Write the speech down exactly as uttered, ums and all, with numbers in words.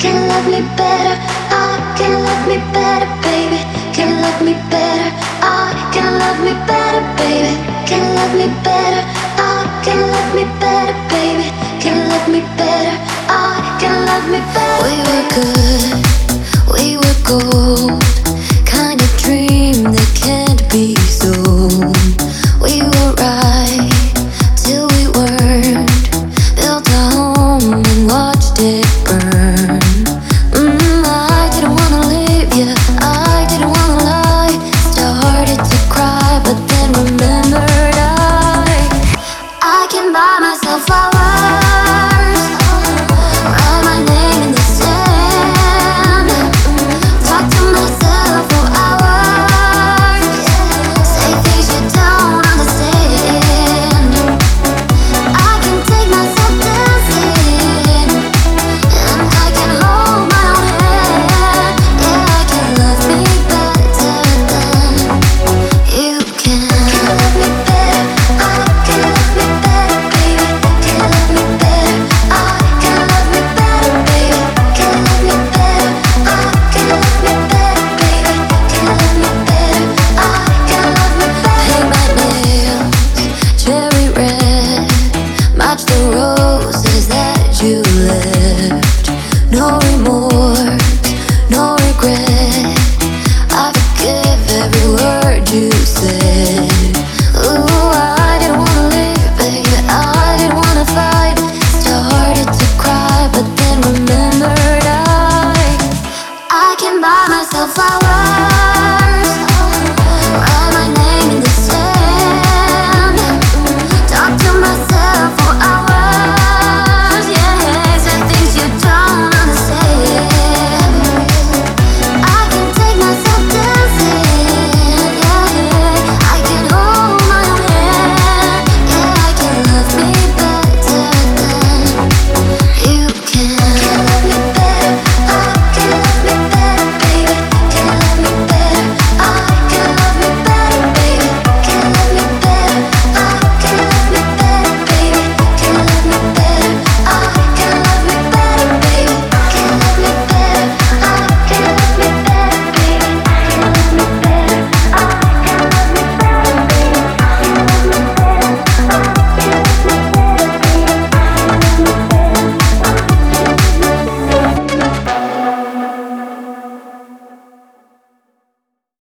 can love me better. I can love me better, baby. Can love me better. I can love me better, baby. Can love me better. I can love me better, baby. Can love me better. I can love me better. We were good, we were gold. Kind of dream that can't be sold. We were right till we weren't. Built a home and watched it burn. Mm, I didn't wanna leave you, I didn't wanna lie. Started to cry, but then remembered I I can buy myself flowers, write my name in the sand, talk to myself for hours, say things you don't understand. I can take myself dancing, and I can hold my own hand. Yeah, I can love me better than you can. Can love me better, I can love me better, baby. Can love me better, I can love me better, baby. Can love me better, I can love me better, baby. Can love me better, I can love me better. Paint my nails cherry red, match the roses that you left. No remorse, no regret.